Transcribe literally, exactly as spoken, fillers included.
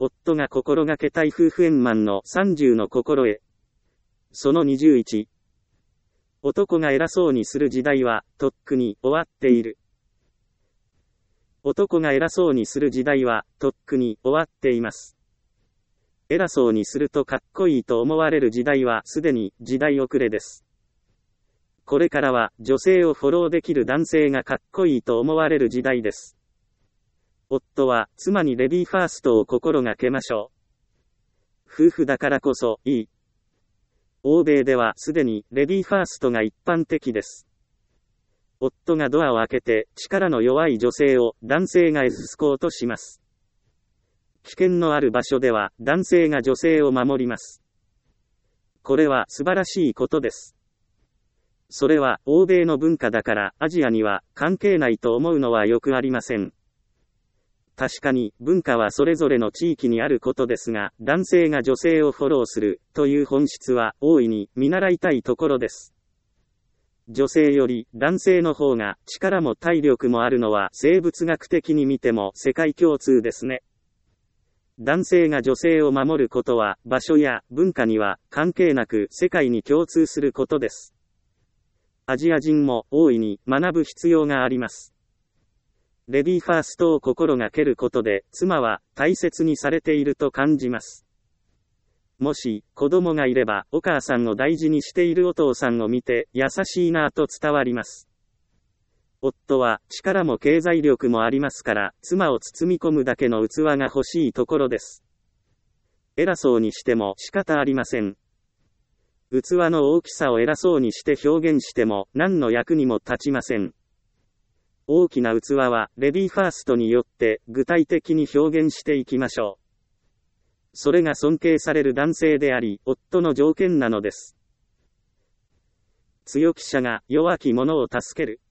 夫が心がけたい夫婦円満のさんじゅうの心得。そのにじゅういち。男が偉そうにする時代は、とっくに終わっている。男が偉そうにする時代は、とっくに終わっています。偉そうにするとかっこいいと思われる時代はすでに時代遅れです。これからは女性をフォローできる男性がかっこいいと思われる時代です。夫は妻にレディーファーストを心がけましょう。夫婦だからこそいい。欧米ではすでにレディーファーストが一般的です。夫がドアを開けて力の弱い女性を男性がエスコートします。危険のある場所では男性が女性を守ります。これは素晴らしいことです。それは欧米の文化だからアジアには関係ないと思うのはよくありません。確かに文化はそれぞれの地域にあることですが、男性が女性をフォローするという本質は大いに見習いたいところです。女性より男性の方が力も体力もあるのは生物学的に見ても世界共通ですね。男性が女性を守ることは場所や文化には関係なく世界に共通することです。アジア人も大いに学ぶ必要があります。レディーファーストを心がけることで妻は大切にされていると感じます。もし子供がいればお母さんを大事にしているお父さんを見て優しいなぁと伝わります。夫は力も経済力もありますから妻を包み込むだけの器が欲しいところです。偉そうにしても仕方ありません。器の大きさを偉そうにして表現しても何の役にも立ちません。大きな器はレディーファーストによって具体的に表現していきましょう。それが尊敬される男性であり、夫の条件なのです。強き者が弱き者を助ける。